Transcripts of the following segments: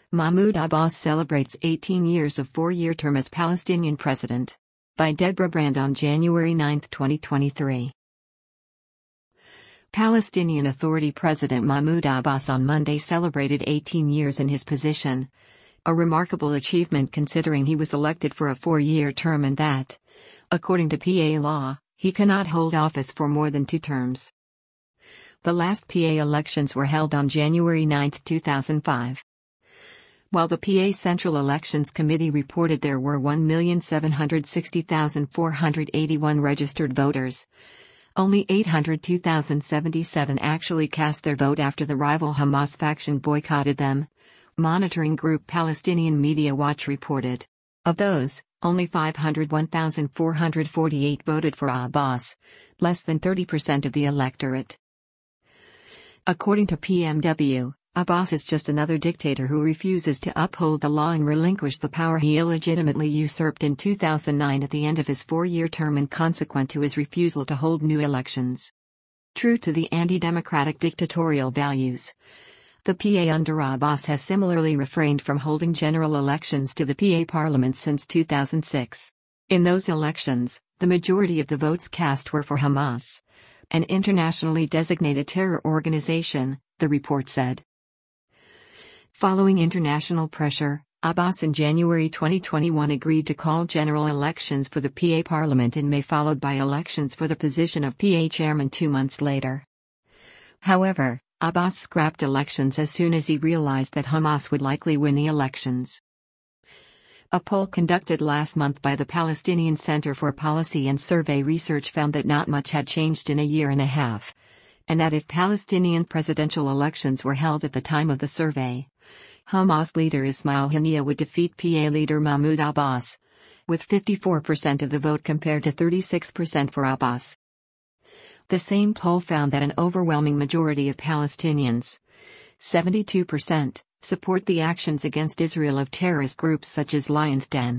Mahmoud Abbas celebrates 18 years of four-year term as Palestinian president. By Deborah Brand on January 9, 2023. Palestinian Authority President Mahmoud Abbas on Monday celebrated 18 years in his position. A remarkable achievement considering he was elected for a four-year term and that, according to PA law, he cannot hold office for more than 2 terms. The last PA elections were held on January 9, 2005. While the PA Central Elections Committee reported there were 1,760,481 registered voters, only 802,077 actually cast their vote after the rival Hamas faction boycotted them, monitoring group Palestinian Media Watch reported. Of those, only 501,448 voted for Abbas, less than 30% of the electorate. According to PMW, Abbas is just another dictator who refuses to uphold the law and relinquish the power he illegitimately usurped in 2009 at the end of his four-year term and consequent to his refusal to hold new elections. True to the anti-democratic dictatorial values, the PA under Abbas has similarly refrained from holding general elections to the PA Parliament since 2006. In those elections, the majority of the votes cast were for Hamas, an internationally designated terror organization, the report said. Following international pressure, Abbas in January 2021 agreed to call general elections for the PA Parliament in May, followed by elections for the position of PA chairman 2 months later. However, Abbas scrapped elections as soon as he realized that Hamas would likely win the elections. A poll conducted last month by the Palestinian Center for Policy and Survey Research found that not much had changed in a year and a half, and that if Palestinian presidential elections were held at the time of the survey, Hamas leader Ismail Haniyeh would defeat PA leader Mahmoud Abbas, with 54% of the vote compared to 36% for Abbas. The same poll found that an overwhelming majority of Palestinians, 72%, support the actions against Israel of terrorist groups such as Lion's Den.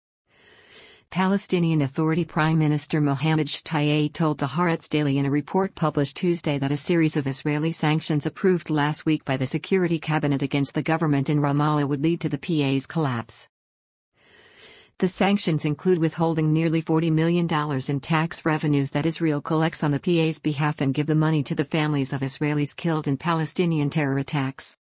Palestinian Authority Prime Minister Mohammed Shtayyeh told the Haaretz Daily in a report published Tuesday that a series of Israeli sanctions approved last week by the Security Cabinet against the government in Ramallah would lead to the PA's collapse. The sanctions include withholding nearly $40 million in tax revenues that Israel collects on the PA's behalf and give the money to the families of Israelis killed in Palestinian terror attacks.